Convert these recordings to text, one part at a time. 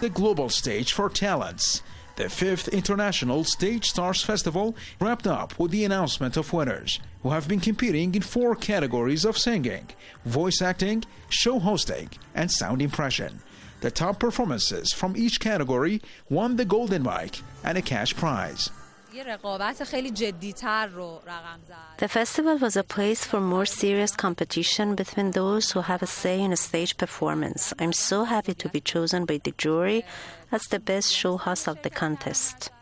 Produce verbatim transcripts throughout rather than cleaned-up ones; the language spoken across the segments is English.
the global stage for talents. The fifth International Stage Stars Festival wrapped up with the announcement of winners, who have been competing in four categories of singing, voice acting, show hosting, and sound impression. The top performances from each category won the Golden Mic and a cash prize. The festival was a place for more serious competition between those who have a say in a stage performance. I'm so happy to be chosen by the jury as the best show host of the contest.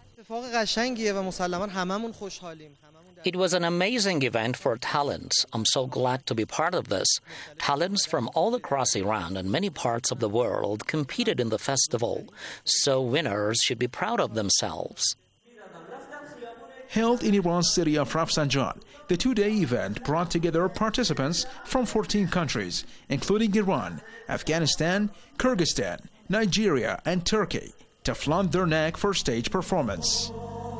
It was an amazing event for talents. I'm so glad to be part of this. Talents from all across Iran and many parts of the world competed in the festival, so winners should be proud of themselves. Held in Iran's city of Rafsanjan, the two-day event brought together participants from fourteen countries, including Iran, Afghanistan, Kyrgyzstan, Nigeria, and Turkey, to flaunt their knack for stage performance.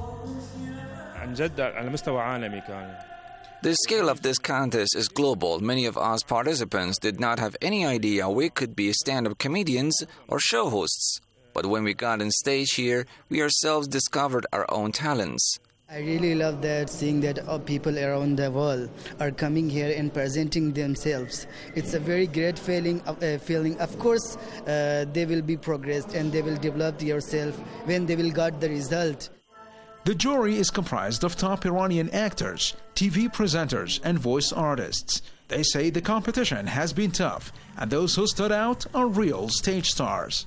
The scale of this contest is global. Many of us participants did not have any idea we could be stand-up comedians or show hosts. But when we got on stage here, we ourselves discovered our own talents. I really love that, seeing that uh, people around the world are coming here and presenting themselves. It's a very great feeling. Of, uh, feeling. Of course, uh, they will be progressed and they will develop yourself when they will get the result. The jury is comprised of top Iranian actors, T V presenters, and voice artists. They say the competition has been tough, and those who stood out are real stage stars.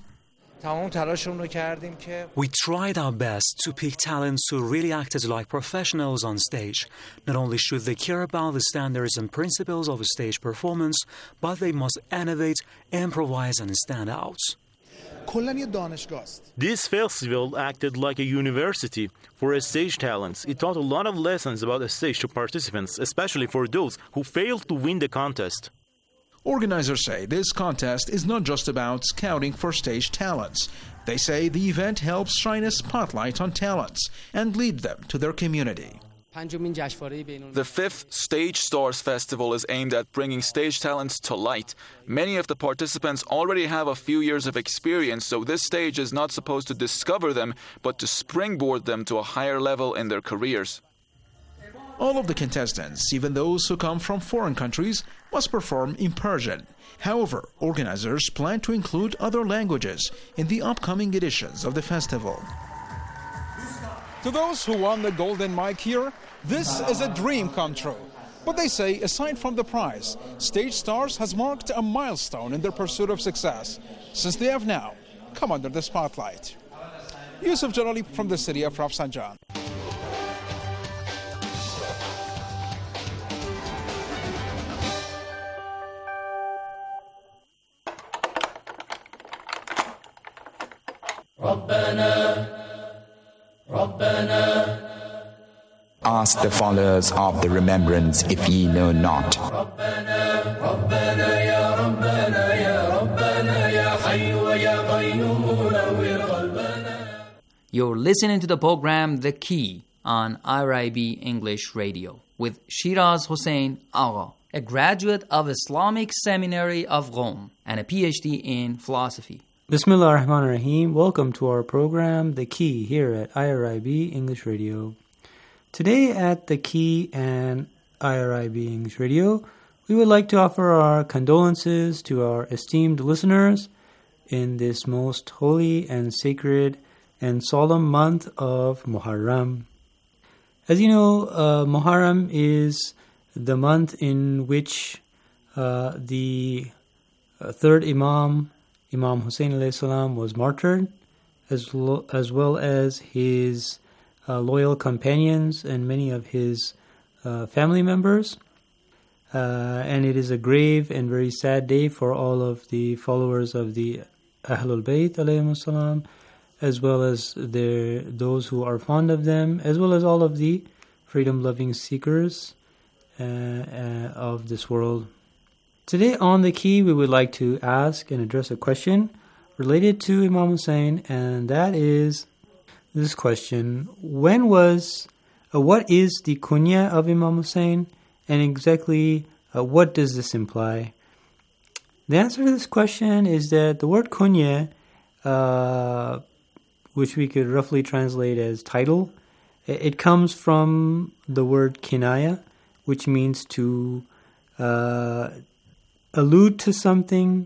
We tried our best to pick talents who really acted like professionals on stage. Not only should they care about the standards and principles of a stage performance, but they must innovate, improvise, and stand out. This festival acted like a university for stage talents. It taught a lot of lessons about the stage to participants, especially for those who failed to win the contest. Organizers say this contest is not just about scouting for stage talents. They say the event helps shine a spotlight on talents and lead them to their community. The fifth Stage Stars Festival is aimed at bringing stage talents to light. Many of the participants already have a few years of experience, so this stage is not supposed to discover them, but to springboard them to a higher level in their careers. All of the contestants, even those who come from foreign countries, must perform in Persian. However, organizers plan to include other languages in the upcoming editions of the festival. To those who won the Golden Mic here, this is a dream come true. But they say, aside from the prize, Stage Stars has marked a milestone in their pursuit of success, since they have now come under the spotlight. Yusuf Jalali from the city of Rafsanjan. Ask the followers of the remembrance if ye know not. You're listening to the program The Key on I R I B English Radio with Shiraz Hossein Agha, a graduate of Islamic Seminary of Rome and a P H D in philosophy. Bismillah ar-Rahman ar-Rahim. Welcome to our program, The Key, here at I R I B English Radio. Today at The Key and I R I B English Radio, we would like to offer our condolences to our esteemed listeners in this most holy and sacred and solemn month of Muharram. As you know, uh, Muharram is the month in which uh, the uh, third Imam, Imam Hussein alayhi salam, was martyred, as, lo- as well as his uh, loyal companions and many of his uh, family members. Uh, and it is a grave and very sad day for all of the followers of the Ahlul Bayt alayhi salam, as well as their, those who are fond of them, as well as all of the freedom-loving seekers uh, uh, of this world. Today on The Key, we would like to ask and address a question related to Imam Hussein, and that is this question: when was, uh, what is the kunya of Imam Hussein, and exactly uh, what does this imply? The answer to this question is that the word kunya uh, which we could roughly translate as title. It comes from the word kinaya, which means to uh, allude to something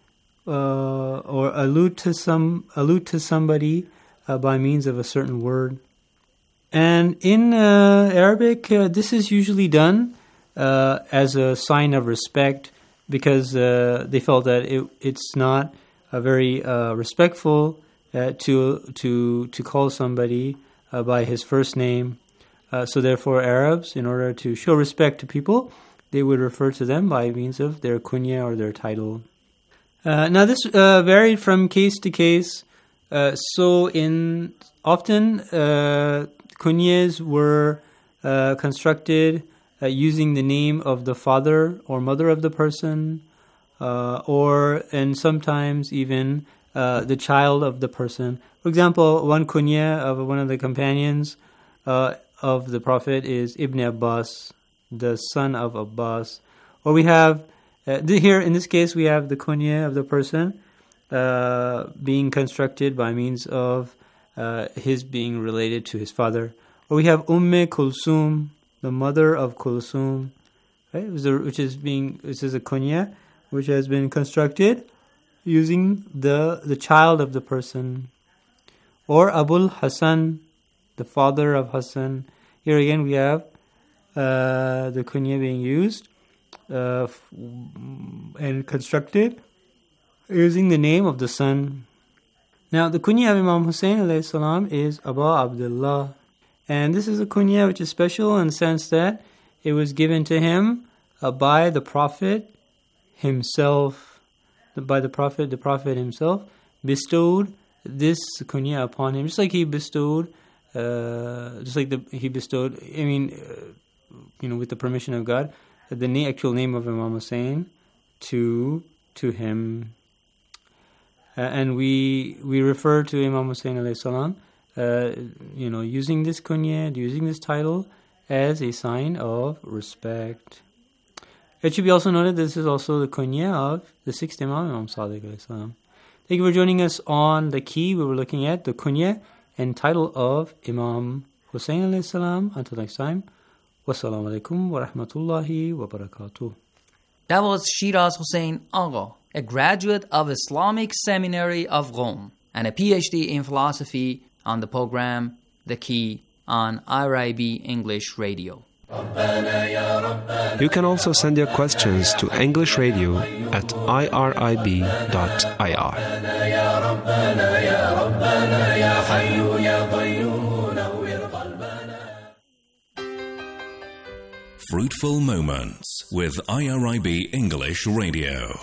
uh, or allude to some allude to somebody uh, by means of a certain word. And in uh, Arabic, uh, this is usually done uh, as a sign of respect, because uh, they felt that it, it's not uh, very uh, respectful uh, to to to call somebody uh, by his first name. Uh, so therefore, Arabs, in order to show respect to people, they would refer to them by means of their kunya or their title. Uh, now, this uh, varied from case to case. Uh, so, in often uh, kunyas were uh, constructed uh, using the name of the father or mother of the person, uh, or and sometimes even uh, the child of the person. For example, one kunya of one of the companions uh, of the Prophet is Ibn Abbas, the son of Abbas. Or we have, uh, here in this case, we have the kunya of the person uh, being constructed by means of uh, his being related to his father. Or we have Umm Kulsum, the mother of Kulsum, right? Which is being, this is a kunya which has been constructed using the the child of the person. Or Abul Hasan, the father of Hassan. Here again we have uh, the kunya being used uh, f- and constructed using the name of the son. Now the kunya of Imam Hussein alayhi salam is Abu Abdullah. And this is a kunya which is special in the sense that it was given to him uh, by the Prophet himself. By the Prophet, the Prophet himself bestowed this kunya upon him, just like he bestowed, uh, just like the, he bestowed, I mean, uh, you know, with the permission of God, the na- actual name of Imam Hussein to to him. Uh, and we we refer to Imam Hussein alayhi salam, uh, you know, using this kunya, using this title as a sign of respect. It should be also noted this is also the kunya of the sixth Imam, Imam Sadiq alayhi salam. Thank you for joining us on The Key. We were looking at the kunya and title of Imam Hussein alayhi salam. Until next time, wassalamu alaikum wa rahmatullahi wa barakatuh. That was Shiraz Hussein Agha, a graduate of Islamic Seminary of Rome and a P H D in philosophy, on the program The Key on I R I B English Radio. You can also send your questions to English Radio at I R I B dot I R. Fruitful Moments with I R I B English Radio.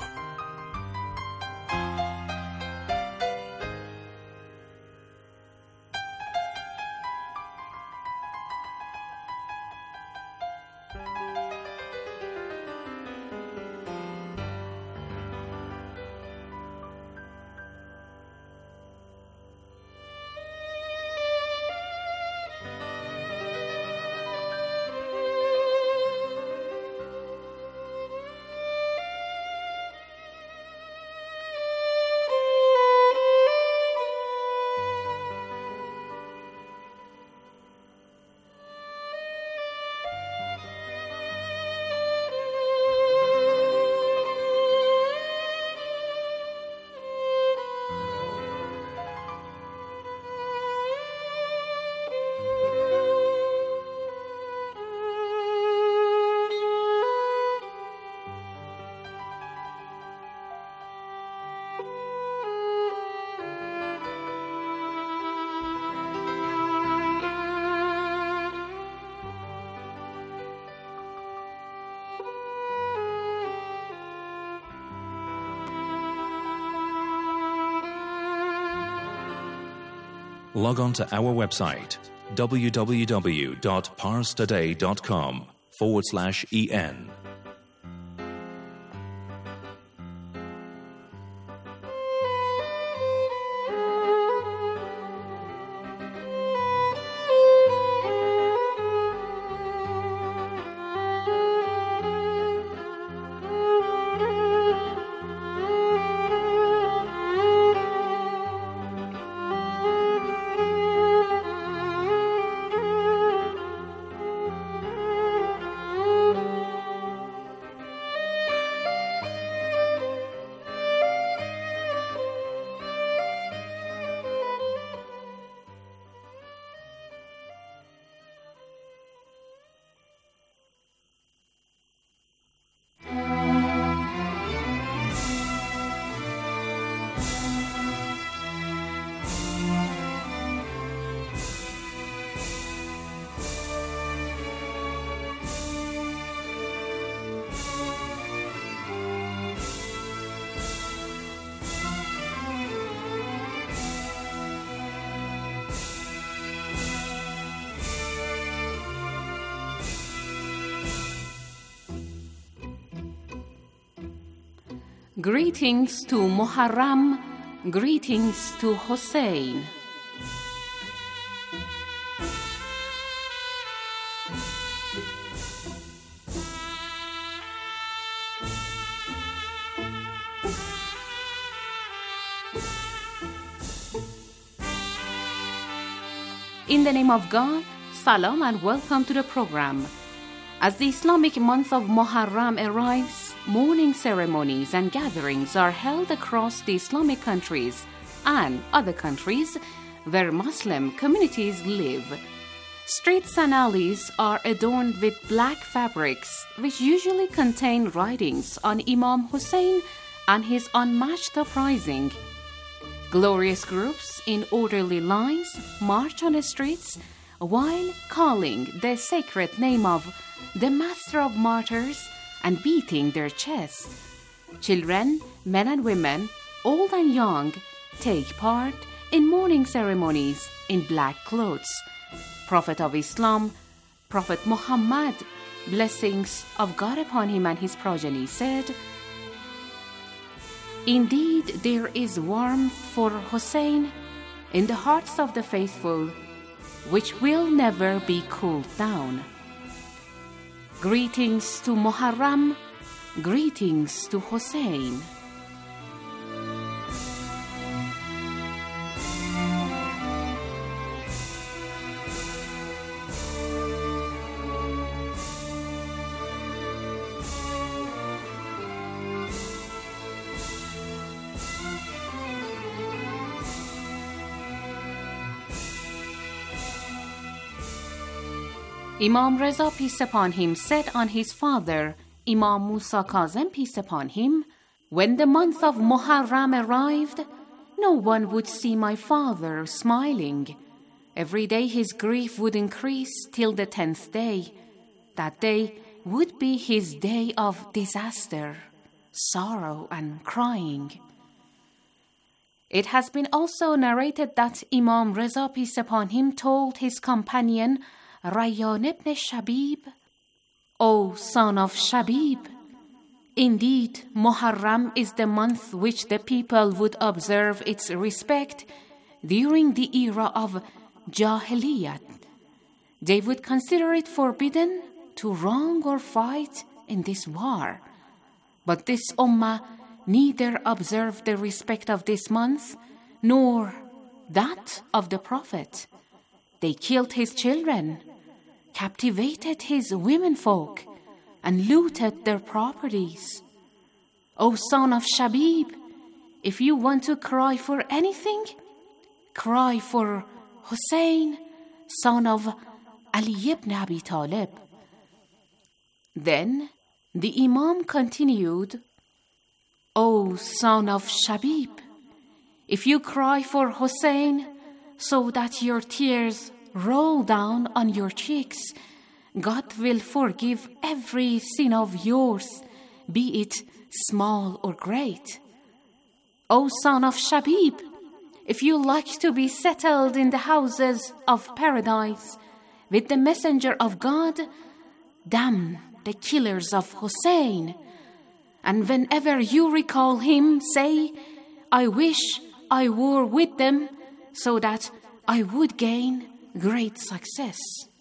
Log on to our website, www.parstoday.com forward slash en. Greetings to Muharram, greetings to Hussein. In the name of God, salam and welcome to the program. As the Islamic month of Muharram arrives, mourning ceremonies and gatherings are held across the Islamic countries and other countries where Muslim communities live. Streets and alleys are adorned with black fabrics, which usually contain writings on Imam Hussein and his unmatched uprising. Glorious groups in orderly lines march on the streets while calling the sacred name of the Master of Martyrs and beating their chests. Children, men and women, old and young, take part in mourning ceremonies in black clothes. Prophet of Islam, Prophet Muhammad, blessings of God upon him and his progeny, said, "Indeed, there is warmth for Hussein in the hearts of the faithful, which will never be cooled down." Greetings to Muharram, greetings to Hussein. Imam Reza, peace upon him, said on his father, Imam Musa Kazem, peace upon him, "When the month of Muharram arrived, no one would see my father smiling. Every day his grief would increase till the tenth day. That day would be his day of disaster, sorrow and crying." It has been also narrated that Imam Reza, peace upon him, told his companion Rayyan ibn Shabib, "O son of Shabib, indeed Muharram is the month which the people would observe its respect during the era of Jahiliyat. They would consider it forbidden to wrong or fight in this war. But this ummah neither observed the respect of this month nor that of the Prophet. They killed his children, captivated his womenfolk, and looted their properties. O son of Shabib, if you want to cry for anything, cry for Hussein, son of Ali ibn Abi Talib." Then the Imam continued, "O son of Shabib, if you cry for Hussein so that your tears roll down on your cheeks, God will forgive every sin of yours, be it small or great. O son of Shabib, if you like to be settled in the houses of paradise with the messenger of God, damn the killers of Hussein. And whenever you recall him, say, I wish I were with them so that I would gain great success."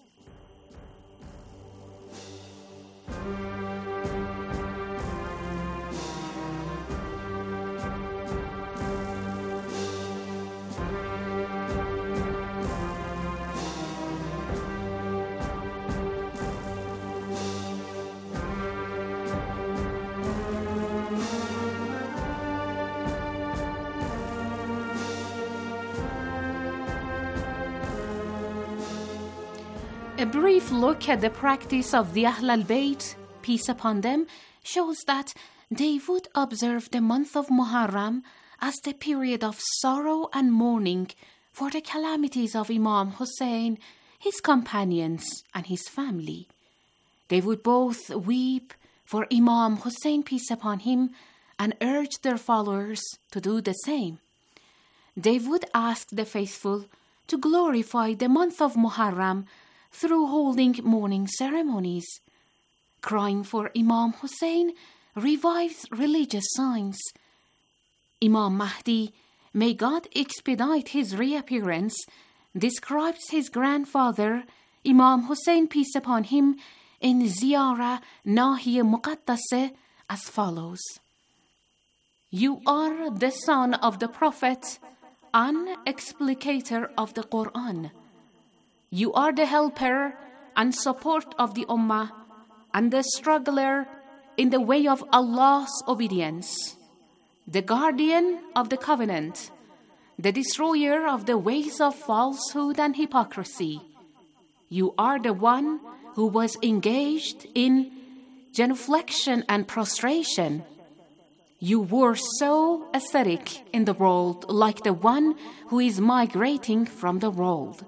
A brief look at the practice of the Ahl al-Bayt, peace upon them, shows that they would observe the month of Muharram as the period of sorrow and mourning for the calamities of Imam Hussein, his companions, and his family. They would both weep for Imam Hussein, peace upon him, and urge their followers to do the same. They would ask the faithful to glorify the month of Muharram through holding mourning ceremonies, crying for Imam Hussein revives religious signs. Imam Mahdi, may God expedite his reappearance, describes his grandfather, Imam Hussein, peace upon him, in Ziyara Nahiya Muqaddasah as follows. You are the son of the Prophet and explicator of the Quran. You are the helper and support of the Ummah and the struggler in the way of Allah's obedience, the guardian of the covenant, the destroyer of the ways of falsehood and hypocrisy. You are the one who was engaged in genuflection and prostration. You were so ascetic in the world, like the one who is migrating from the world.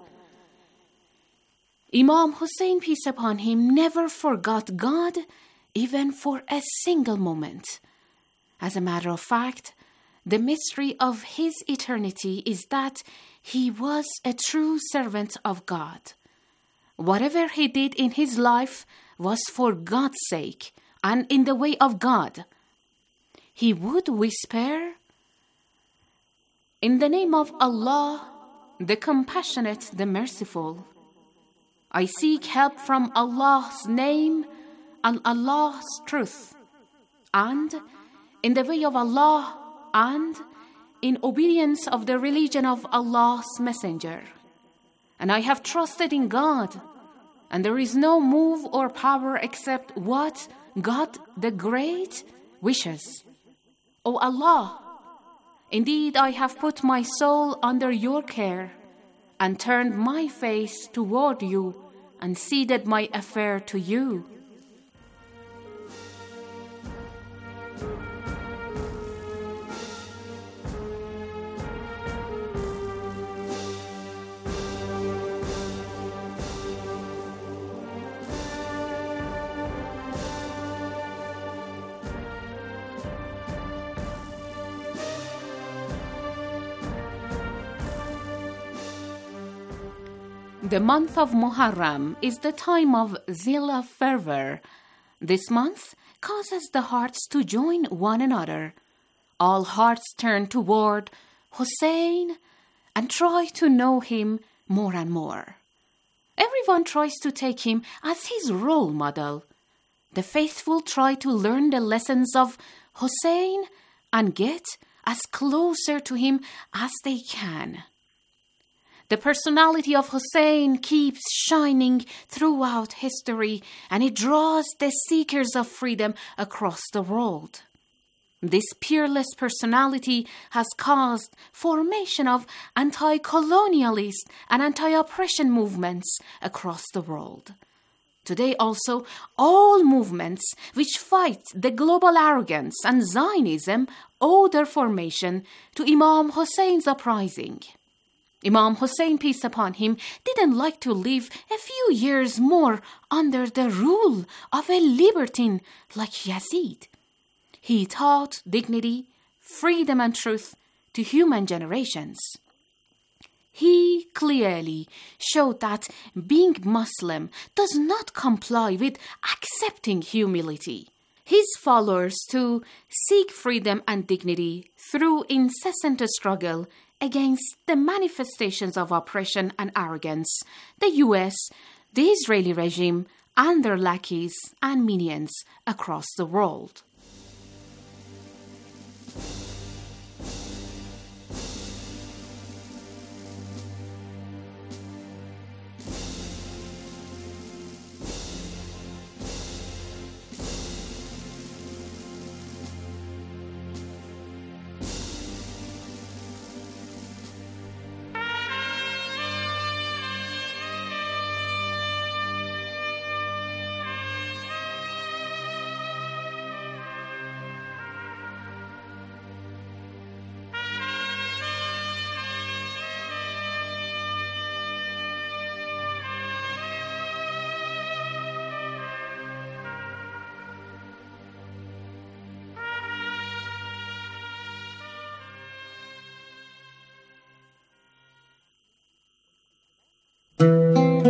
Imam Hussein, peace upon him, never forgot God, even for a single moment. As a matter of fact, the mystery of his eternity is that he was a true servant of God. Whatever he did in his life was for God's sake and in the way of God. He would whisper, "In the name of Allah, the compassionate, the merciful, I seek help from Allah's name and Allah's truth, and in the way of Allah, and in obedience of the religion of Allah's messenger. And I have trusted in God, and there is no move or power except what God the Great wishes. O Allah, indeed I have put my soul under your care, and turned my face toward you, and ceded my affair to you." The month of Muharram is the time of Zillah fervor. This month causes the hearts to join one another. All hearts turn toward Hussein and try to know him more and more. Everyone tries to take him as his role model. The faithful try to learn the lessons of Hussein and get as closer to him as they can. The personality of Hussein keeps shining throughout history, and it draws the seekers of freedom across the world. This peerless personality has caused formation of anti-colonialist and anti-oppression movements across the world. Today also, all movements which fight the global arrogance and Zionism owe their formation to Imam Hussein's uprising. Imam Hussein, peace upon him, didn't like to live a few years more under the rule of a libertine like Yazid. He taught dignity, freedom, and truth to human generations. He clearly showed that being Muslim does not comply with accepting humility. His followers to seek freedom and dignity through incessant struggle against the manifestations of oppression and arrogance, the U S, the Israeli regime, and their lackeys and minions across the world.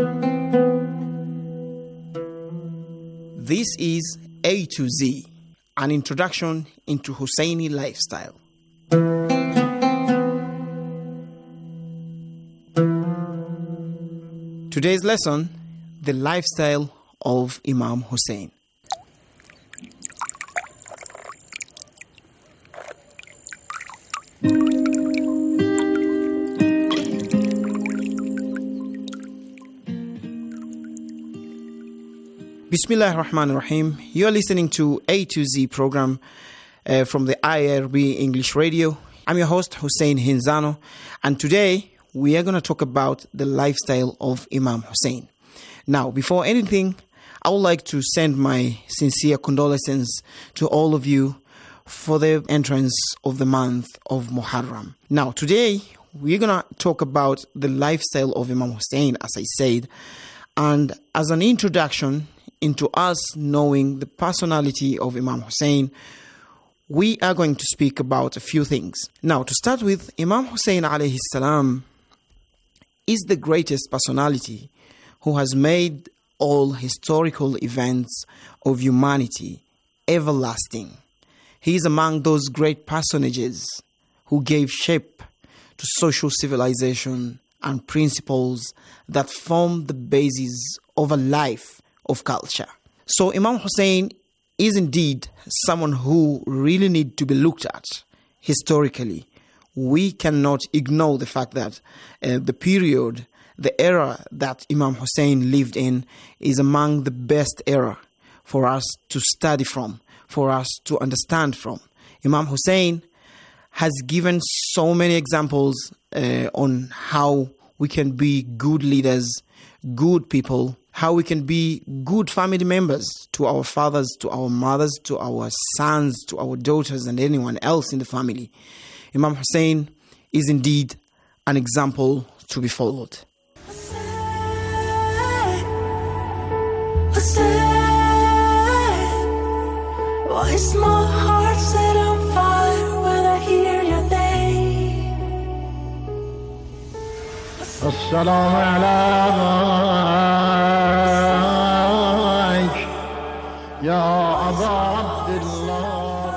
This is A to Z, an introduction into Husseini lifestyle. Today's lesson, the lifestyle of Imam Hussein. Bismillah ar-Rahman ar-Rahim. You are listening to A to Z program uh, from the I R B English Radio. I'm your host, Hussein Hinzano, and today we are going to talk about the lifestyle of Imam Hussein. Now, before anything, I would like to send my sincere condolences to all of you for the entrance of the month of Muharram. Now, today we're going to talk about the lifestyle of Imam Hussein, as I said, and as an introduction into us knowing the personality of Imam Hussein, we are going to speak about a few things. Now, to start with, Imam Hussein alayhi salam is the greatest personality who has made all historical events of humanity everlasting. He is among those great personages who gave shape to social civilization and principles that form the basis of a life of culture. So Imam Hussein is indeed someone who really needs to be looked at historically. We cannot ignore the fact that uh, the period, the era that Imam Hussein lived in is among the best era for us to study from, for us to understand from. Imam Hussein has given so many examples uh, on how we can be good leaders, good people, how we can be good family members to our fathers, to our mothers, to our sons, to our daughters, and anyone else in the family. Imam Hussein is indeed an example to be followed. Hussein, Hussein, why is my heart set on fire when I hear your name? As-salamu alayk, ya Aba Abdullah.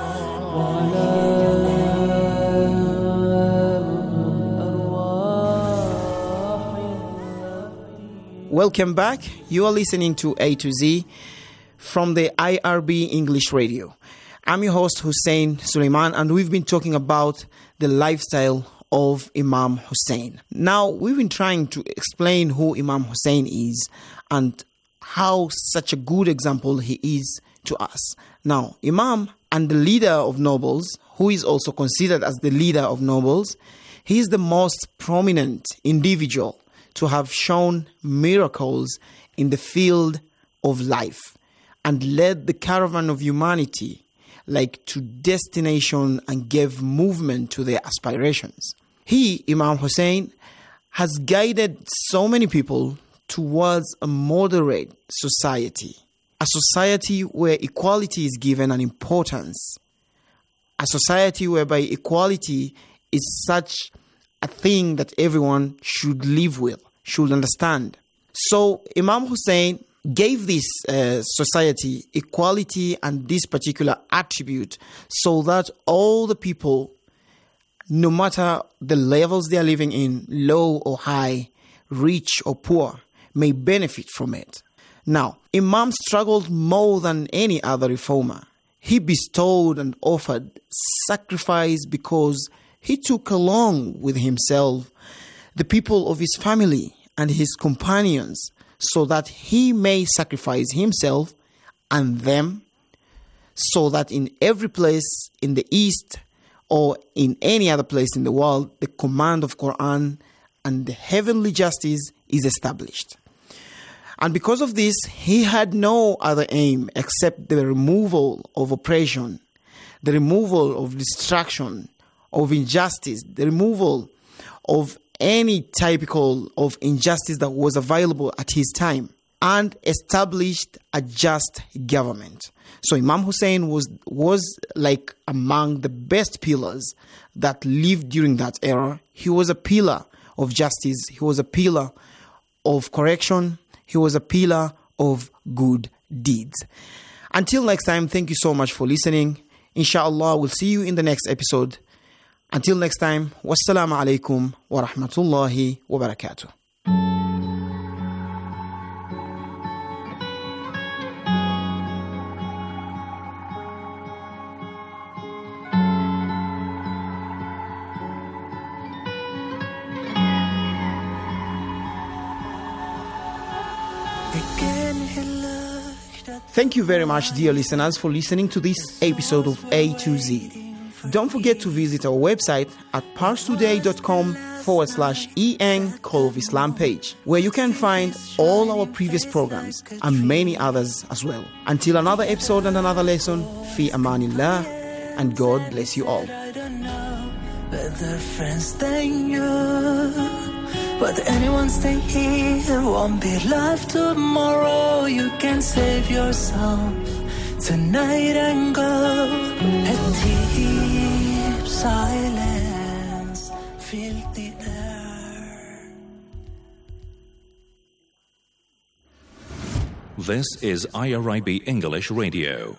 Welcome back. You are listening to A to Z from the I R B English Radio. I'm your host, Hussein Suleiman, and we've been talking about the lifestyle of Imam Hussein. Now, we've been trying to explain who Imam Hussein is and how such a good example he is to us. Now, Imam and the leader of nobles, who is also considered as the leader of nobles, he is the most prominent individual to have shown miracles in the field of life and led the caravan of humanity like to destination and gave movement to their aspirations. He, Imam Hussein, has guided so many people towards a moderate society, a society where equality is given an importance, a society whereby equality is such a thing that everyone should live with, should understand. So Imam Hussein gave this uh, society equality and this particular attribute so that all the people, no matter the levels they are living in, low or high, rich or poor, may benefit from it. Now, Imam struggled more than any other reformer. He bestowed and offered sacrifice because he took along with himself the people of his family and his companions so that he may sacrifice himself and them, so that in every place in the East or in any other place in the world, the command of Quran and the heavenly justice is established. And because of this, he had no other aim except the removal of oppression, the removal of destruction, of injustice, the removal of any typical of injustice that was available at his time, and established a just government. So Imam Hussein was was like among the best pillars that lived during that era. He was a pillar of justice. He was a pillar of correction. He was a pillar of good deeds. Until next time, thank you so much for listening. Inshallah, we'll see you in the next episode. Until next time, wassalamu alaikum wa rahmatullahi wa barakatuh. Thank you very much, dear listeners, for listening to this episode of A to Z. Don't forget to visit our website at parstoday.com forward slash en Call of Islam page, where you can find all our previous programs and many others as well. Until another episode and another lesson, fi amanillah, and God bless you all. Better friends than you. But anyone staying here won't be alive tomorrow. You can save yourself tonight and go. A deep silence, feel the air. This is I R I B English Radio.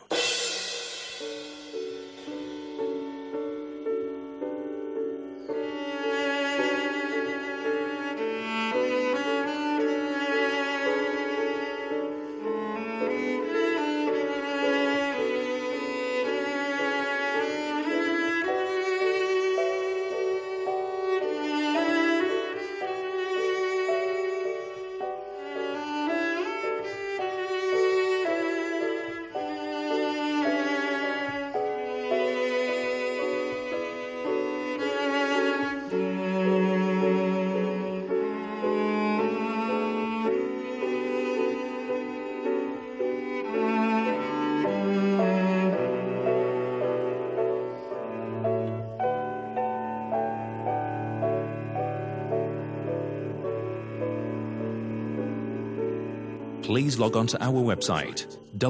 Please log on to our website,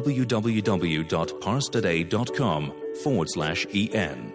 www.parstoday.com forward slash en.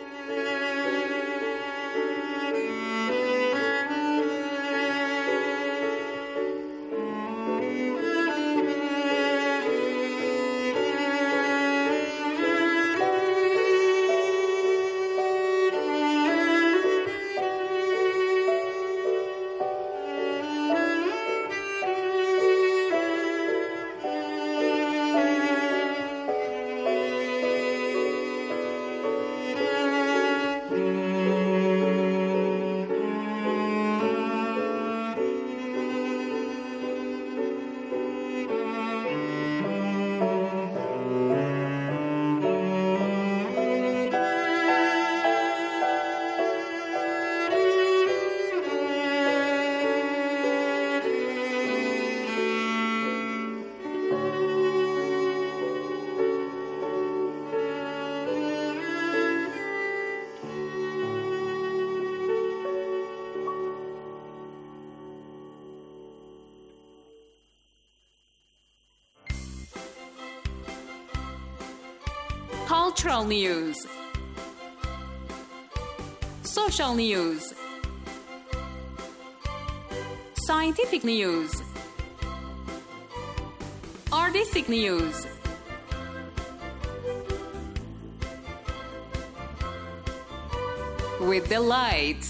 Cultural news, social news, scientific news, artistic news, with delight.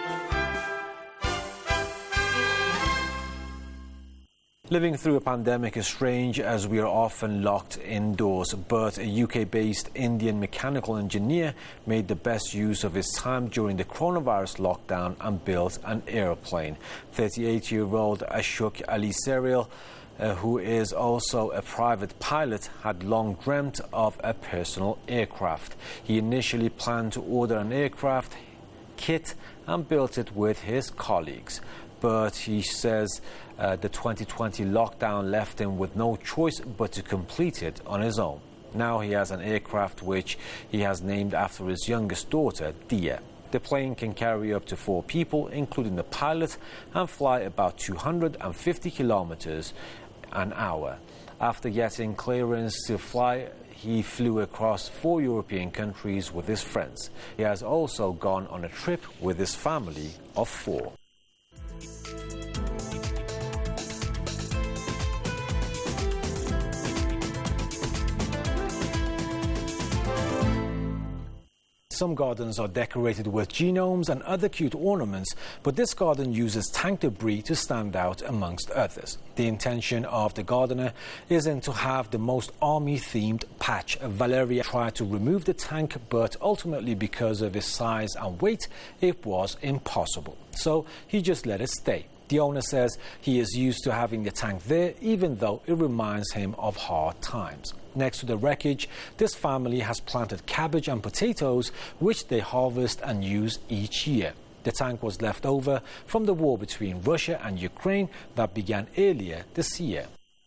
Living through a pandemic is strange as we are often locked indoors, but a U K-based Indian mechanical engineer made the best use of his time during the coronavirus lockdown and built an aeroplane. thirty-eight-year-old Ashok Ali Serial, uh, who is also a private pilot, had long dreamt of a personal aircraft. He initially planned to order an aircraft kit and built it with his colleagues. But he says uh, the twenty twenty lockdown left him with no choice but to complete it on his own. Now he has an aircraft which he has named after his youngest daughter, Dia. The plane can carry up to four people, including the pilot, and fly about two hundred fifty kilometers an hour. After getting clearance to fly, he flew across four European countries with his friends. He has also gone on a trip with his family of four. Some gardens are decorated with genomes and other cute ornaments, but this garden uses tank debris to stand out amongst others. The intention of the gardener isn't to have the most army-themed patch. Valeria tried to remove the tank, but ultimately, because of its size and weight, it was impossible. So he just let it stay. The owner says he is used to having the tank there, even though it reminds him of hard times. Next to the wreckage, this family has planted cabbage and potatoes, which they harvest and use each year. The tank was left over from the war between Russia and Ukraine that began earlier this year.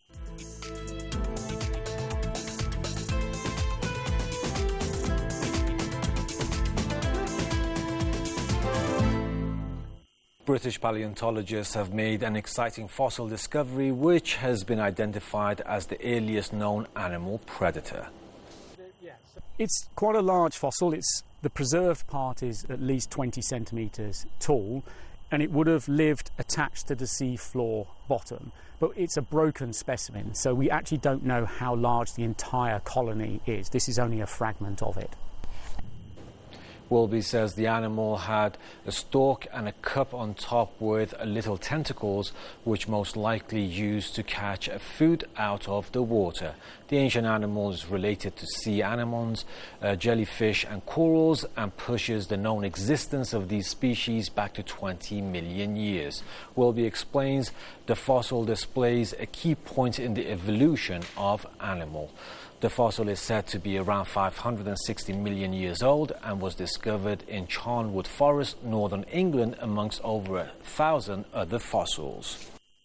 British paleontologists have made an exciting fossil discovery which has been identified as the earliest known animal predator. It's quite a large fossil. It's the preserved part is at least twenty centimetres tall, and it would have lived attached to the sea floor bottom. But it's a broken specimen, so we actually don't know how large the entire colony is. This is only a fragment of it. Wilby says the animal had a stalk and a cup on top with little tentacles, which most likely used to catch food out of the water. The ancient animal is related to sea anemones, uh, jellyfish and corals, and pushes the known existence of these species back to twenty million years. Wilby explains the fossil displays a key point in the evolution of animal. The fossil is said to be around five hundred sixty million years old and was discovered in Charnwood Forest, northern England, amongst over a thousand other fossils.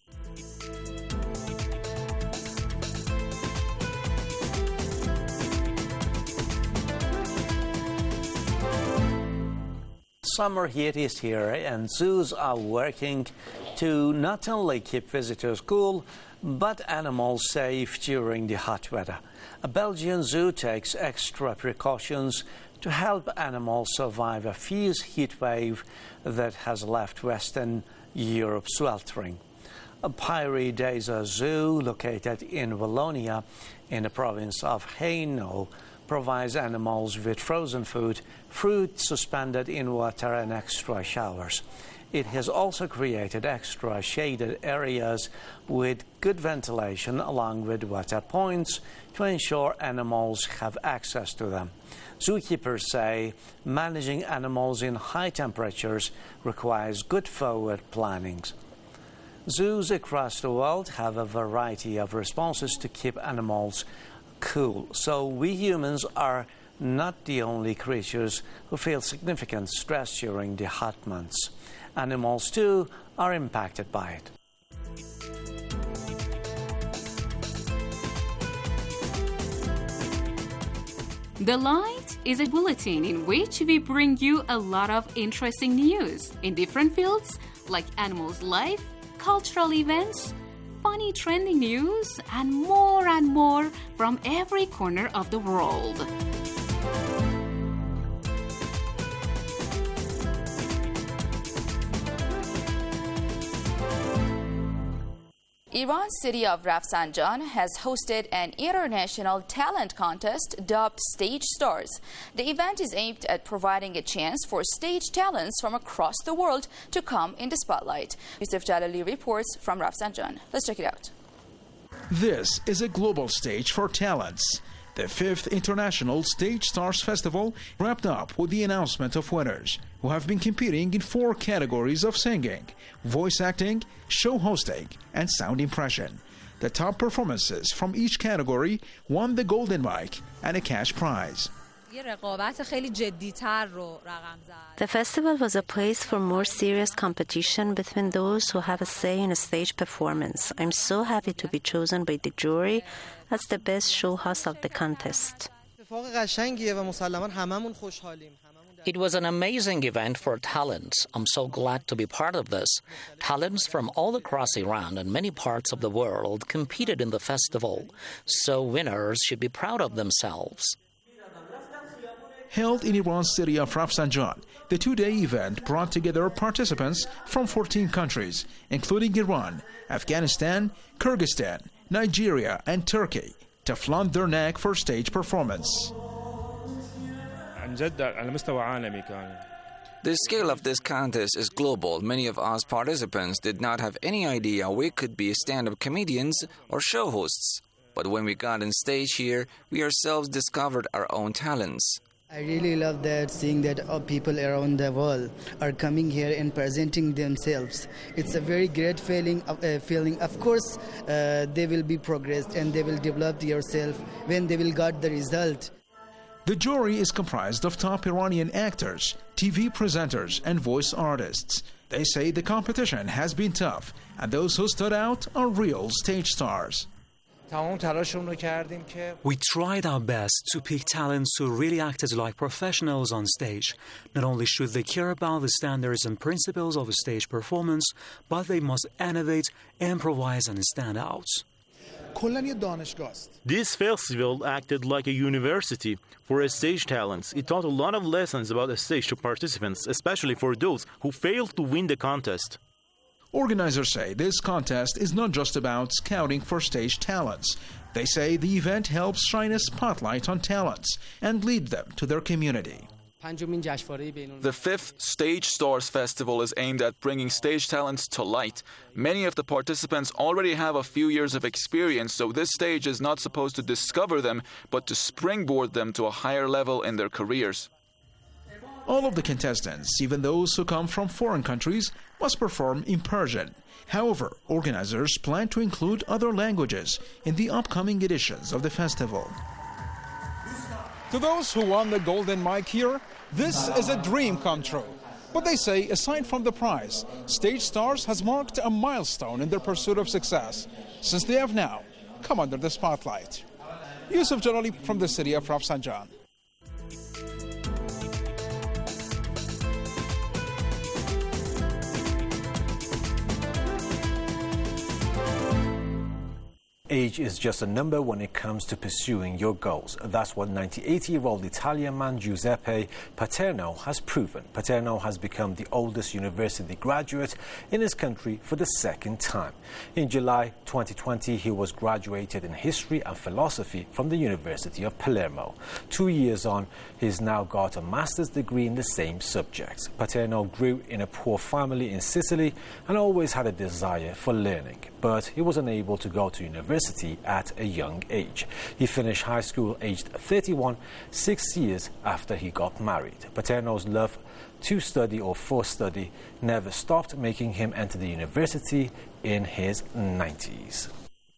Summer heat is here, and zoos are working to not only keep visitors cool, but animals safe during the hot weather. A Belgian zoo takes extra precautions to help animals survive a fierce heat wave that has left Western Europe sweltering. A Piri Desert Zoo, located in Wallonia in the province of Hainaut, provides animals with frozen food, fruit suspended in water, and extra showers. It has also created extra shaded areas with good ventilation along with water points to ensure animals have access to them. Zookeepers say managing animals in high temperatures requires good forward planning. Zoos across the world have a variety of responses to keep animals cool, so we humans are not the only creatures who feel significant stress during the hot months. Animals, too, are impacted by it. The Light is a bulletin in which we bring you a lot of interesting news in different fields like animals' life, cultural events, funny trending news, and more and more from every corner of the world. Iran's city of Rafsanjan has hosted an international talent contest dubbed Stage Stars. The event is aimed at providing a chance for stage talents from across the world to come in the spotlight. Yusuf Jalali reports from Rafsanjan. Let's check it out. This is a global stage for talents. The fifth International Stage Stars Festival wrapped up with the announcement of winners who have been competing in four categories of singing, voice acting, show hosting, and sound impression. The top performances from each category won the Golden Mic and a cash prize. The festival was a place for more serious competition between those who have a say in a stage performance. I'm so happy to be chosen by the jury as the best show host of the contest. It was an amazing event for talents. I'm so glad to be part of this. Talents from all across Iran and many parts of the world competed in the festival, so winners should be proud of themselves. Held in Iran's city of Rafsanjan, the two-day event brought together participants from fourteen countries, including Iran, Afghanistan, Kyrgyzstan, Nigeria, and Turkey, to flaunt their knack for stage performance. The scale of this contest is global. Many of us participants did not have any idea we could be stand-up comedians or show hosts. But when we got on stage here, we ourselves discovered our own talents. I really love that, seeing that uh, people around the world are coming here and presenting themselves. It's a very great feeling. Uh, feeling. Of course, uh, they will be progressed and they will develop yourself when they will get the result. The jury is comprised of top Iranian actors, T V presenters, and voice artists. They say the competition has been tough, and those who stood out are real stage stars. We tried our best to pick talents who really acted like professionals on stage. Not only should they care about the standards and principles of a stage performance, but they must innovate, improvise, and stand out. This festival acted like a university for stage talents. It taught a lot of lessons about the stage to participants, especially for those who failed to win the contest. Organizers say this contest is not just about scouting for stage talents. They say the event helps shine a spotlight on talents and lead them to their community. The fifth Stage Stars Festival is aimed at bringing stage talents to light. Many of the participants already have a few years of experience, so this stage is not supposed to discover them, but to springboard them to a higher level in their careers. All of the contestants, even those who come from foreign countries, must perform in Persian. However, organizers plan to include other languages in the upcoming editions of the festival. To those who won the Golden Mic here, this is a dream come true. But they say, aside from the prize, Stage Stars has marked a milestone in their pursuit of success, since they have now come under the spotlight. Yusuf Jalali from the city of Rafsanjan. Age is just a number when it comes to pursuing your goals. That's what ninety-eight-year-old Italian man Giuseppe Paterno has proven. Paterno has become the oldest university graduate in his country for the second time. In July twenty twenty, he was graduated in history and philosophy from the University of Palermo. Two years on, he's now got a master's degree in the same subjects. Paterno grew in a poor family in Sicily and always had a desire for learning, but he was unable to go to university at a young age. He finished high school aged thirty-one, six years after he got married. Paterno's love to study or for study never stopped, making him enter the university in his nineties.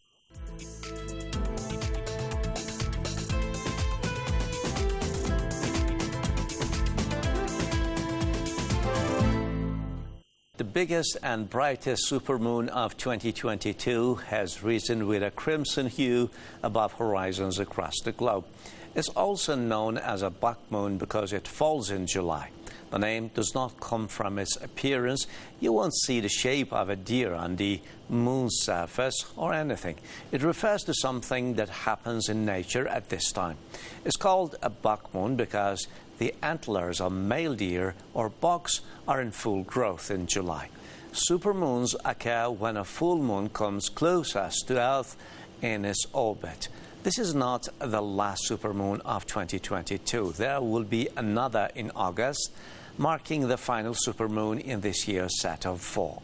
The biggest and brightest supermoon of twenty twenty-two has risen with a crimson hue above horizons across the globe. It's also known as a buck moon because it falls in July. The name does not come from its appearance. You won't see the shape of a deer on the moon's surface or anything. It refers to something that happens in nature at this time. It's called a buck moon because the antlers of male deer or bucks are in full growth in July. Supermoons occur when a full moon comes closest to Earth in its orbit. This is not the last supermoon of twenty twenty-two. There will be another in August, marking the final supermoon in this year's set of four.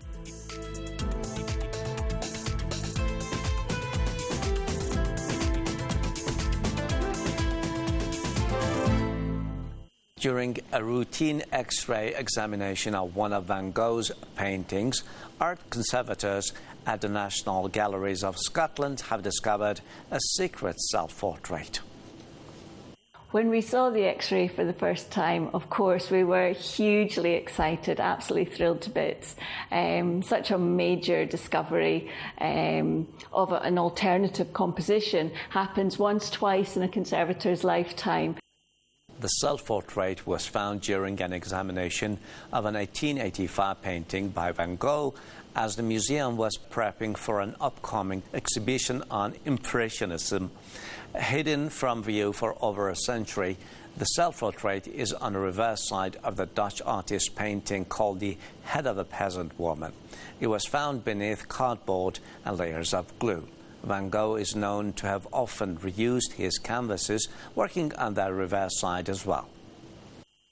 During a routine X-ray examination of one of Van Gogh's paintings, art conservators at the National Galleries of Scotland have discovered a secret self-portrait. When we saw the X-ray for the first time, of course, we were hugely excited, absolutely thrilled to bits. Um, such a major discovery um, of a, an alternative composition happens once, twice in a conservator's lifetime. The self-portrait was found during an examination of an eighteen eighty-five painting by Van Gogh as the museum was prepping for an upcoming exhibition on Impressionism. Hidden from view for over a century, the self-portrait is on the reverse side of the Dutch artist's painting called The Head of a Peasant Woman. It was found beneath cardboard and layers of glue. Van Gogh is known to have often reused his canvases, working on their reverse side as well.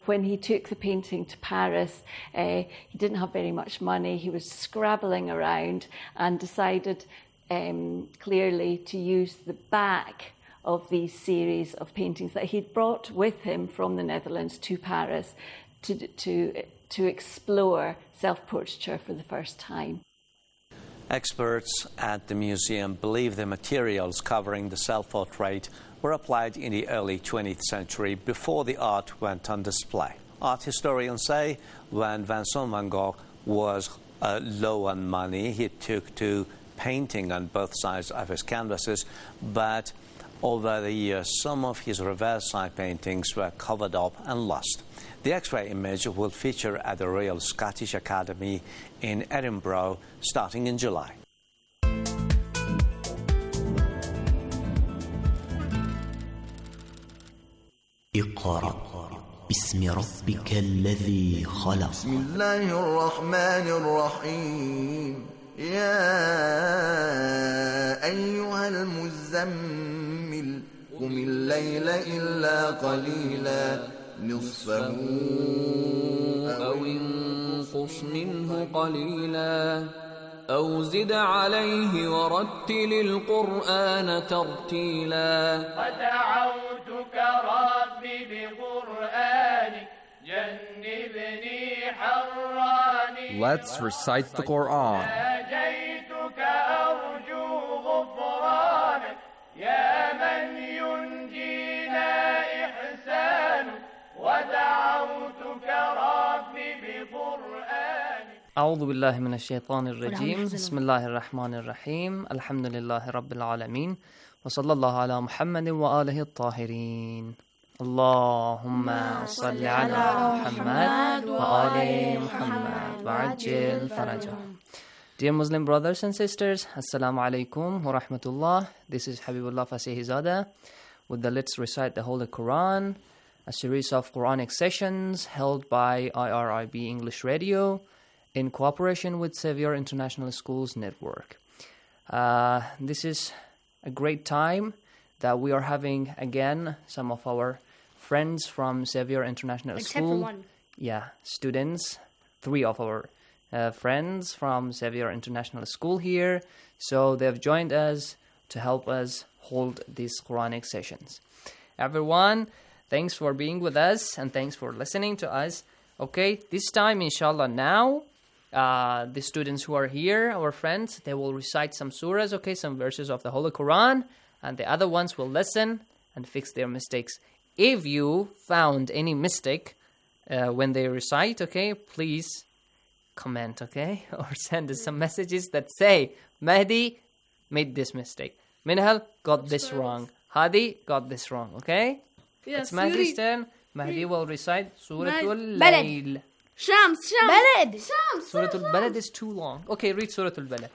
When he took the painting to Paris, uh, he didn't have very much money. He was scrabbling around and decided um, clearly to use the back of these series of paintings that he'd brought with him from the Netherlands to Paris to, to, to explore self-portraiture for the first time. Experts at the museum believe the materials covering the self-portrait were applied in the early twentieth century before the art went on display. Art historians say when Vincent van Gogh was uh, low on money, he took to painting on both sides of his canvases, but over the years, some of his reverse side paintings were covered up and lost. The X-ray image will feature at the Royal Scottish Academy in Edinburgh starting in July. اقرأ باسم ربك الذي خلق. بسم الله الرحمن الرحيم. يا أيها المزمل قم الليل إلا قليلا نصفه أو انقص منه قليلا أو زد عليه ورتل القرآن ترتيلا ودعوتك ربي بقرآنك جنبني حراني. Let's recite the Quran. ناجيتك أرجو غفرانك يا من ينجينا إحسان ودعوتك ربي بقرآنك. أعوذ بالله من الشيطان الرجيم. بسم الله الرحمن الرحيم. الحمد لله رب العالمين وصلى الله على محمد وآله الطاهرين. اللهم صل على محمد وآل محمد وعجل فرجهم. Dear Muslim brothers and sisters, Assalamu alaikum wa rahmatullah. This is Habibullah Fasihizadeh with the Let's Recite the Holy Quran, a series of Quranic sessions held by I R I B English Radio in cooperation with Xavier International Schools Network. Uh, this is a great time that we are having again some of our friends from Xavier International Except School. for one. Yeah, students, three of our uh, friends from Xavier International School here. So they've joined us to help us hold these Quranic sessions. Everyone, thanks for being with us and thanks for listening to us. Okay, this time, inshallah, now, uh, the students who are here, our friends, they will recite some surahs, okay, some verses of the Holy Quran, and the other ones will listen and fix their mistakes. If you found any mistake uh, when they recite, okay, please comment, okay, or send us some messages that say, Mahdi made this mistake. Minhal got this wrong. Hadi got this wrong, okay? Yes, it's Mahdi's Yuri. turn. Mahdi will recite Suratul Balad. Layl. Shams, Shams. Balad. Shams. Suratul Balad is too long. Okay, read Suratul Balad.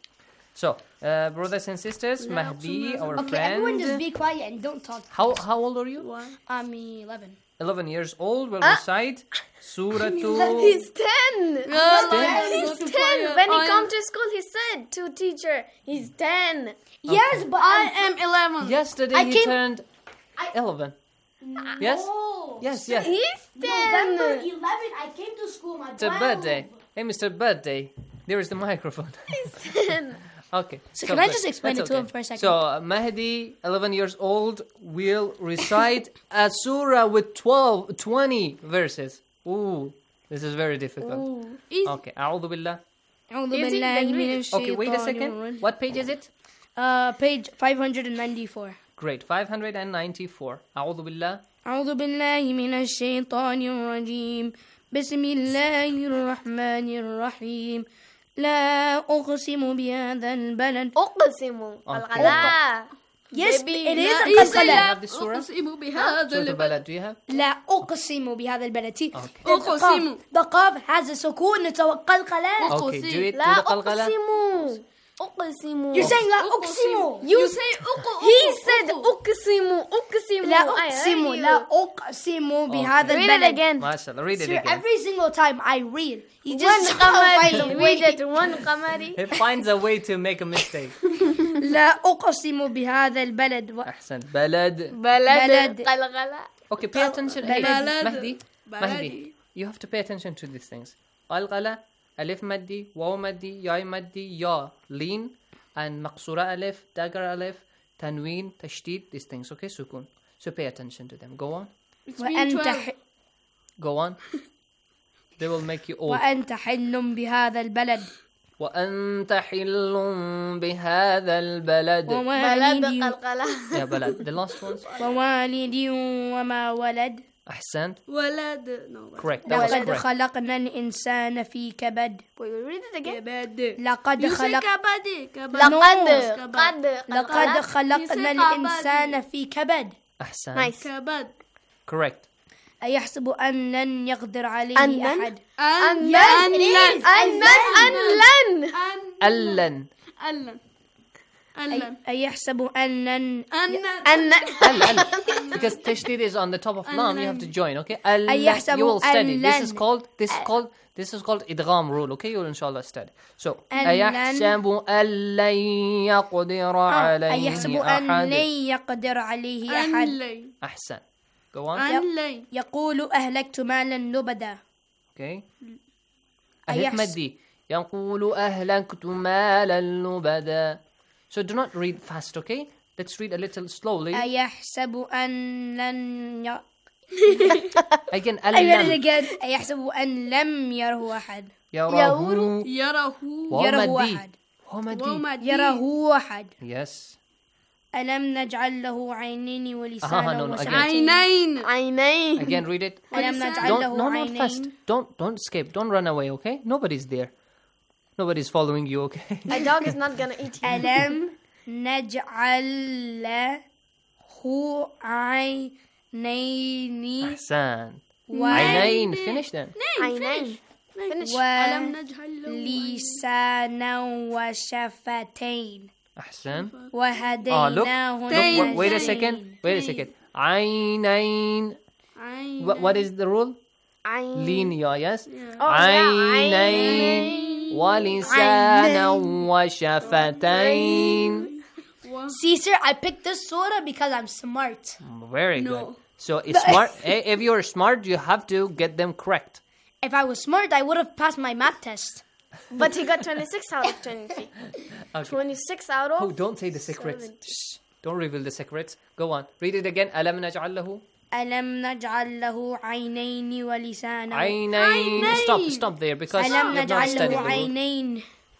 So, uh, brothers and sisters, Mahdi, our okay, friend. everyone just be quiet and don't talk. How how old are you? One. I'm eleven. eleven years old will Ah. recite Suratul... He's ten. ten? He's ten. When he come to school, he said to teacher, he's ten. Yes, but I am eleven. Yesterday I he came- turned eleven. Yes? No. Yes, yes. He's ten. November eleventh, I came to school. My It's a birthday. Hey, Mister Birthday. There is the microphone. He's ten. Okay. So can I just but explain that's it to him okay. for a second? So uh, Mahdi, eleven years old, will recite a surah with twelve, twenty verses. Ooh, this is very difficult. Ooh. Easy. Okay. A'udhu billah. أعوذ Is it بالله the من English? Okay, wait a الشيطان second. الرجيم. What page is it? Uh, page five hundred ninety-four. Great. five hundred ninety-four. A'udhu billah. أعوذ بالله من الشيطان الرجيم بسم الله الرحمن الرحيم لا أقسم بهذا البلد أقسم الغلاء. Yes, Baby, it is لا- a Do you قلقلة. have this surah? أقسم Surah Al-Balad, do you have? لا أقسم بهذا البلد. See, Okay. the قاف- The قاف has a سكون. It's a قلقلة. Okay, do it. Do لا the qalqala. أقسم. أقسم. You're saying لا أقسم. You say He said أقسم. أقسم. لا I heard أقسم you. لا أقسم بهذا Read it البلد. again. MashaAllah, read it Sir, again. every single time I read, he One just finds a قمري. way. Read it. One قمري. He finds a way to make a mistake. لا أقسم بهذا البلد. أحسن. Balad. بلد بلد. قلقلة. Okay, pay attention. Hey, بلد. Mahdi. Mahdi, you have to pay attention to these things. Al-Ghala, Alif Maddi, Waw Maddi, Ya Maddi, Ya, Lean, and Maqsura Alif, Dagar Alif, Tanween, Tashdid, these things, okay? Sukun. So pay attention to them. Go on. It's been twelve. Go on. They will make you old. وأنت حل بهذا البلد. وأنت حل بهذا البلد. ووالد Yeah, بلد. The last ones. ووالد وما ولد. أحسنت. ولد. No. Correct. That was لقد correct. خلقنا الإنسان في كبد. Wait, read it again. لقد You say خلق. كبد. كبد. لقد. قد. لقد خلقنا الإنسان في كبد. أحسنت. Nice. كبد. Correct. أيحسب أن لن يقدر عليه أن لن. أحد. أن لن. أن لن. أن لن. أن لن. أن أيحسب أن لن. أن أن Because tashdid is on the top of lam, you have to join, okay? أيحسب You will study. أن This لن. is called this is called this is called idgham rule, okay? You will inshallah study. So أن أيحسب أن لن يقدر عليه أيحسب أن أحد. لن يقدر عليه أحد. أحسن. Go on. يق- يقول أهلكت مالا لبدا. Okay. أيحس- ألف مدي. يقول أهلكت مالا لبدا. So do not read fast, okay? Let's read a little slowly. أيحسب أن لن ي... Again, I read it ألم. again. أيحسب أن لم يره أحد. يراه. يره. يره ومدي. أحد. ومدي. يره أحد. Yes. ألم نجعل له عينين Aha, ولسانا no, no, again. وشفتين. عينين. عينين. Again, read it. ألم نجعل Don't, له no, not عينين. fast. Don't, don't escape. Don't run away, okay? Nobody's there. Nobody's following you, okay? A dog is not gonna eat you. ألم نجعل له عينين أحسن. و- عينين. Finish them. عينين. Finish. ولسانا وشفتين أحسن. Oh, look. وهديناه Look, wa- wait a النجدين. second. Wait a second. عينين. What, what is the rule? عين. Lean, yeah, yes? Oh, عينين ولسانا وشفتين. See, sir, I picked this surah because I'm smart. Very good. So it's smart. eh, If you're smart, you have to get them correct. If I was smart, I would have passed my math test. But he got twenty-six out of twenty-three. Okay. twenty-six out of... Oh, don't say the secrets. Shh. Don't reveal the secrets. Go on. Read it again. ألم نجعل له ألم نجعل له عينين ولسانا عينين. Stop. Stop there because you ألم have not نجعل studied له the rule. عينين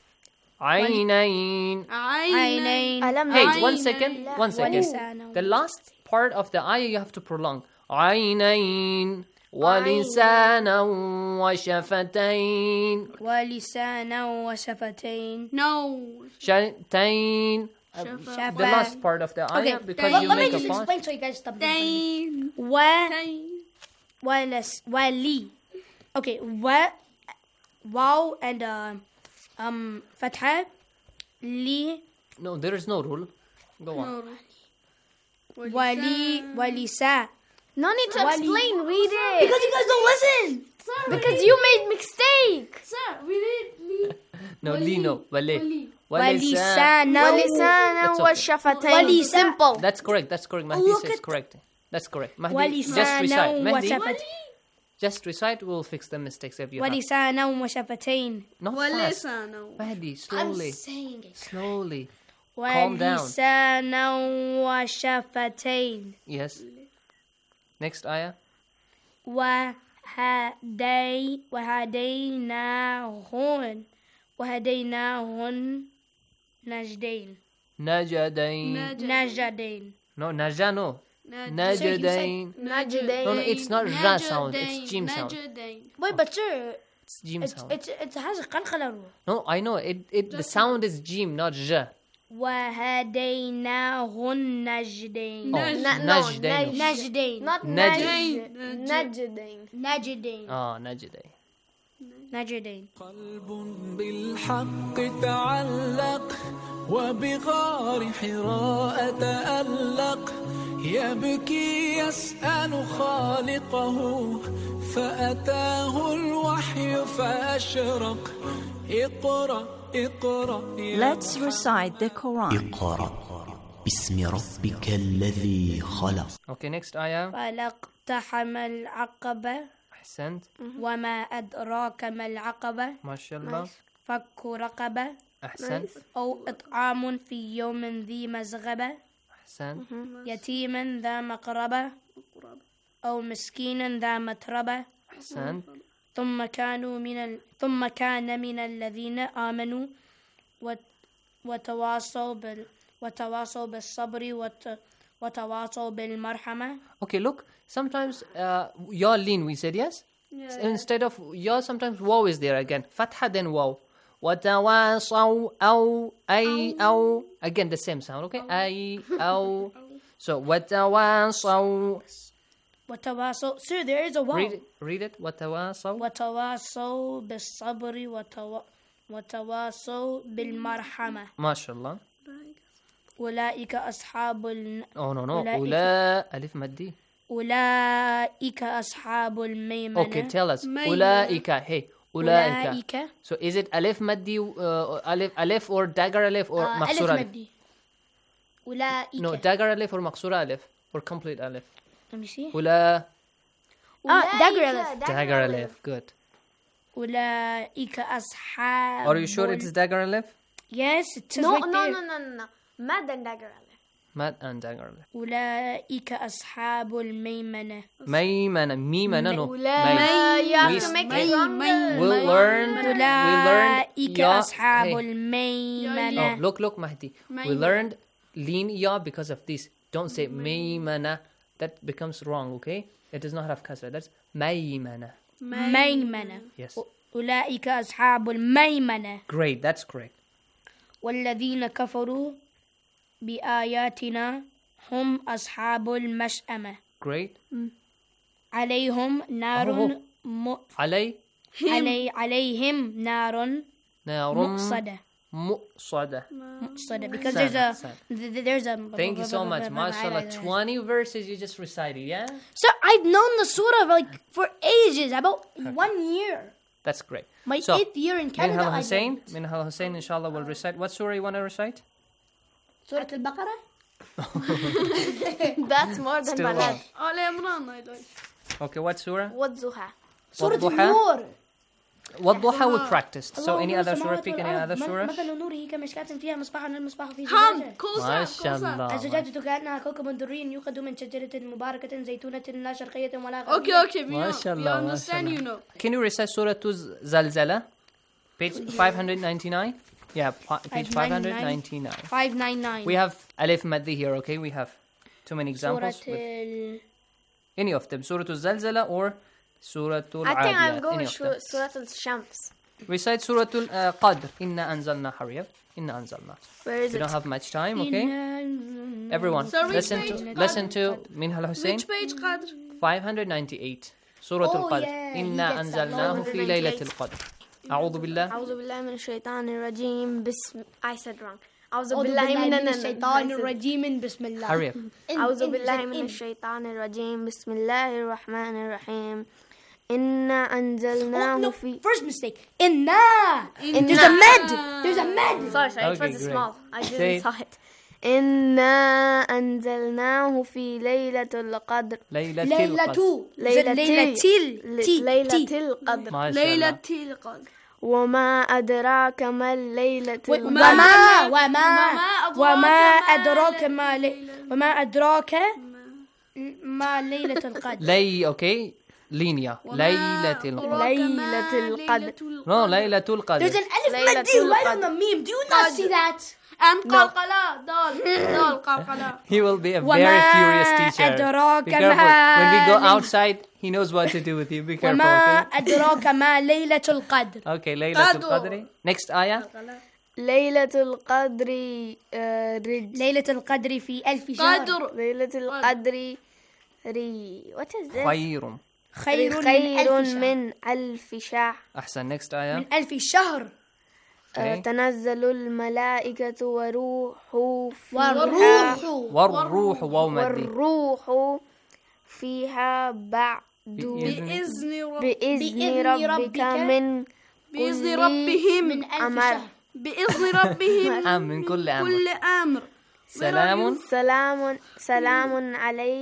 عينين. عينين Hey, one second. One second. ولسانا. The last part of the ayah you have to prolong. عينين ولسانا وشفتين. ولسانا وشفتين. No. شفتين. Uh, Shafa. the last part of the ayah Okay, because let, you let me make a just pause. explain so you guys stop. Tain. Wa walas wali. Okay, wa wow and uh, um fatha li No, there is no rule. Go on. wali walisa. No need to Wali. explain. Read it. Because you guys don't listen. Because you made mistake. Sir, we did. No, li no. Wale. Walisana. ولسانا That's okay. وشفتين. Wali- Simple. That's correct. That's correct. Mahdi Look says at- correct. That's correct. Mahdi, Walisana just recite. Mahdi, وشفت- just recite. We'll fix the mistakes if you have. ولسانا وشفتين. Not fast. ولسانا. Mahdi, slowly. I'm saying it. Slowly. Calm down. ولسانا وشفتين. Yes. Next ayah. وهدي وهديناهن وهديناهن نجدين Najadain. نجدين No, naja no. Najadain. Najdain. No, no, it's not ra sound. It's jim sound. Wait, but sir, It's jim it, sound. it, it has a قلقلة. No, I know. It, it, the sound is jim, not ja. وهديناهن نجدين Oh, Na- no, najdain. نجدين Not Najd. Najd. Najdain. نجدين Oh, najdain. نجدين قلب بالحق تعلق وبغار حراء تألق يبكي يسأل خالقه فأتاه الوحي فأشرق اقرأ اقرأ يا Let's recite the Quran. اقرأ باسم ربك الذي خلق. Okay, next ayah. فلا اقتحم العقبة أحسنت. وما أدراك ما العقبة. ما شاء الله. فك رقبة. أحسنت. أو إطعام في يوم ذي مزغبة. أحسنت. يتيما ذا مقربة أو مسكينا ذا متربة. أحسنت. ثم كانوا من ال... ثم كان من الذين آمنوا وت... وتواصوا بال... وتواصوا بالصبر وت... وتواصوا بالمرحمة. Okay, look. Sometimes uh, ya lean, we said yes? Yeah. Instead of ya, sometimes waw is there again. Fatha then waw. وتواصوا أو أي أو. Again, the same sound, okay? أي أو. So, وتواصوا. وتواصوا. Sir, there is a waw. Read it. Read it. وتواصوا. وتواصوا بالصبر وتو... وتواصوا بالمرحمة. ما شاء الله. أولئك أصحاب ال... Oh, no, no. أولئك... أولا ألف مدي. أولئك أصحاب الميمنة. Okay, tell us. ميمنة. أولئك. Hey. أولئك. أولئك. So, is it ألف مدي, uh, ألف, ألف or dagger ألف or uh, مقصورة ألف ألف? مدي. أولئك. No, dagger ألف or مقصورة ألف or complete ألف. Let me see. أولا. Ah, dagger ألف. Dagger ألف. Good. أولئك أصحاب. Are you sure it's dagger ألف? Yes, it is no, No, right no, there. no, no, no, no. Mad and dagger ألف. Mad and dagger ألف. أولئك أصحاب الميمنة. ميمنة. ميمنة no. May. You have We to make may- it longer. We'll learn. We learned. أولئك ya. أصحاب Hey. الميمنة. Oh, look, look, Mahdi. We Maymana. learned lean ya because of this. Don't say maymana. That becomes wrong, okay? It does not have kasra. That's maymana. ميمنة. Yes. أولئك أصحاب الميمنة. Great, that's correct. والذين كفروا بآياتنا هم أصحاب المشأمة. Great. عليهم نار Oh. م... علي علي... عليهم نار نار مؤصدة. مؤصدة. مؤصدة. Because Sad, there's a sad. th- th- there's a. Thank you so much. MashaAllah. twenty verses you just recited, yeah? So I've known the surah like for ages, about one year. That's great. My so, eighth year in Canada. Minhal I Hussein, did. Minhal Hussein, inshallah, will recite. What surah you want to recite? Surah Al-Baqarah. That's more than Still Balad. wrong. Al Imran, I like. Okay, what surah? Wadduha. Surah Wadduha? An-Nur. Wadduha we practiced. So, any الله other نور surah? السماوات Pick any والأرض. other surah? مثل نوره كمشكاة فيها مصباح المصباح في حمد. زجاجة. ما شاء الله. الزجاجة كأنها كوكب دري يوقد من شجرة مباركة زيتونة لا شرقية ولا غربية. Okay, okay, we ما know. شاء We الله. ما شاء understand, you الله. know. Can you recite surah to Zalzala? Page five ninety-nine? Yeah, pa- page five ninety-nine. five ninety-nine. We have Alif Maddi here, okay? We have too many examples. Surah with any of them. Surah Al-Zalzala or Surah Al-Adiyat. I think I'm any going of them. to Surah Al-Shams. Recite Surah Al-Qadr. Inna anzalna hariyaf. Inna anzalna. Where is We it? don't have much time, okay? Everyone, So which listen page? to listen to Minhal Hussein. Which page, Qadr? five ninety-eight. Surah Oh, Al-Qadr. yeah, Inna he gets that. anzalnahu fi five laylatil qadr. أعوذ بالله. أعوذ بالله من الشيطان الرجيم بسم I said wrong. أعوذ أعوذ بالله بالله من من الشيطان الرجيم بسم الله. Hurry up. أعوذ إن- بالله إن- من إن. الشيطان الرجيم بسم الله الرحمن الرحيم إنا أنزلناه Oh, no, في first mistake. Inna. Inna. There's a med. There's a med. Sorry, sorry, it Okay, was great. small. I Say didn't it. saw it. إنا أنزلناه في ليلة القدر ليلة ليلة القدر. ليلة ليلة تي ليلة تي. القدر ما شاء الله. القدر وما أدراك ما ليلة القدر وما وما وما أدراك ما لي وما أدراك ما ليلة القدر. لي okay لينيا ليلة القدر. ليلة القدر No ليلة القدر. There's an alif ليلة madi right on القدر. the meme. Do you not see that? and قلقلة دال دال قلقلة He will be a وما very furious teacher. أدراك Be careful. ما When we go لي- outside, he knows what to do with you. Be careful, وما okay? أدراك ما ليلة القدر. Okay, ليلة القدر. Next ayah. ليلة القدر آه، رج ليلة القدر في ألف شهر. ليلة القدر ري what is this خير. خير من خير ألف شهر. من ألف شهر أحسن. Next ayah. من ألف شهر. آه، Okay. تنزل الملائكة وروح والروح والروح واو مدي. والروح فيها بعد بإذن بإذن ربك من بإذن كل ربهم من ألف أمر شهر. بإذن ربهم من كل أمر. أمر سلام سلام سلام علي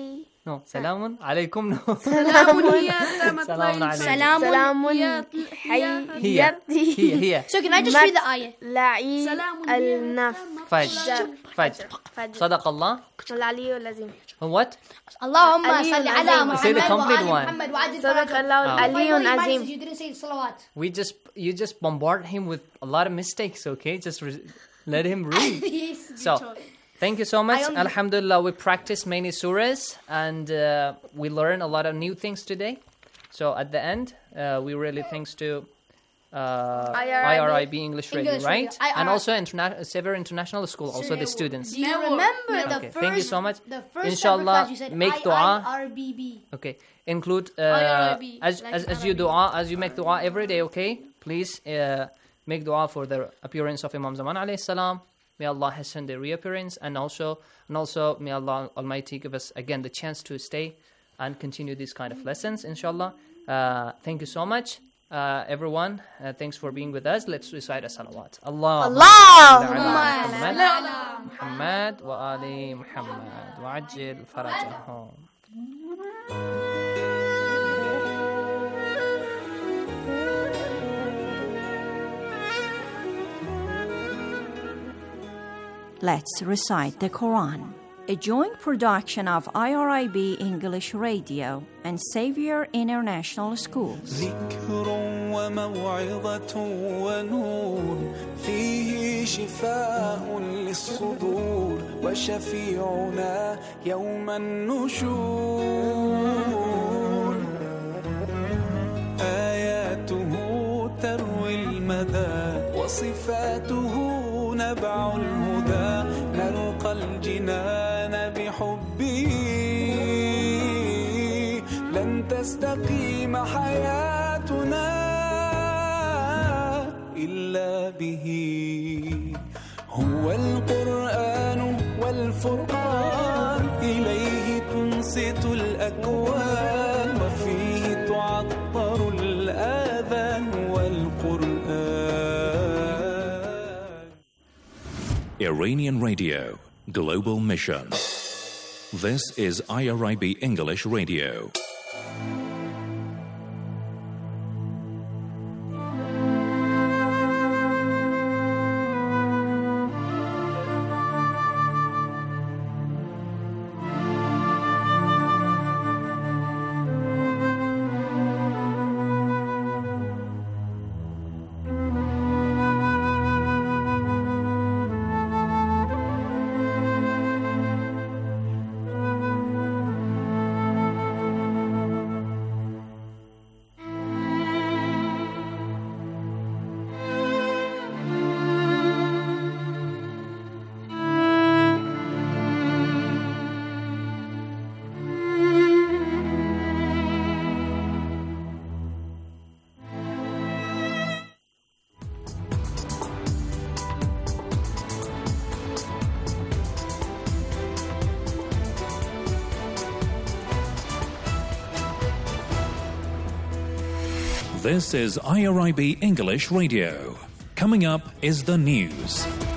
No. Salamun alaykum. No. Salamun hiya. Salamun alaykum. Salamun Hiya. Hiya. Hiya. So can I just read the ayah? لعي النف Fajr. Fajr. صدق الله. العلي العظيم. What? Allahumma salli ala Muhammad. Say the complete one. صدق الله العلي العظيم. You didn't say salawat. We just you just bombard him with a lot of mistakes, okay? Just re- let him read. So, thank you so much. Alhamdulillah, we practice many surahs and uh, we learn a lot of new things today. So at the end, uh, we really thanks to uh, I R I B English Radio, English right? Radio. And also Interna- Sever International School, also the students. Do you remember the Okay, first? thank you so much. The first Inshallah, class you said make dua. I R B B. Okay, include uh, I R B, as like as as you dua as you make dua every day. Okay, please uh, make dua for the appearance of Imam Zaman alayhi salam. May Allah hasten the reappearance, and also and also may Allah Almighty give us again the chance to stay and continue these kind of lessons. Inshallah. Uh, thank you so much, uh, everyone. Uh, thanks for being with us. Let's recite a salawat. Allah. Muhammad Muhammad wa ali Muhammad wa ajil farajahum. Let's recite the Quran. A joint production of I R I B English Radio and Xavier International Schools. ذكر وموعظة ونور فيه شفاء للصدور وشفيعنا يوم النشور آياته تروي المدى وصفاته نبع الهدى نلقى الجنان بحبه لن تستقيم حياتنا إلا به هو القرآن والفرقان إليه تنصت الأكوان وفيه تعطر الآذان والقرآن. Iranian Radio, Global Mission. This is I R I B English Radio. This is I R I B English Radio. Coming up is the news.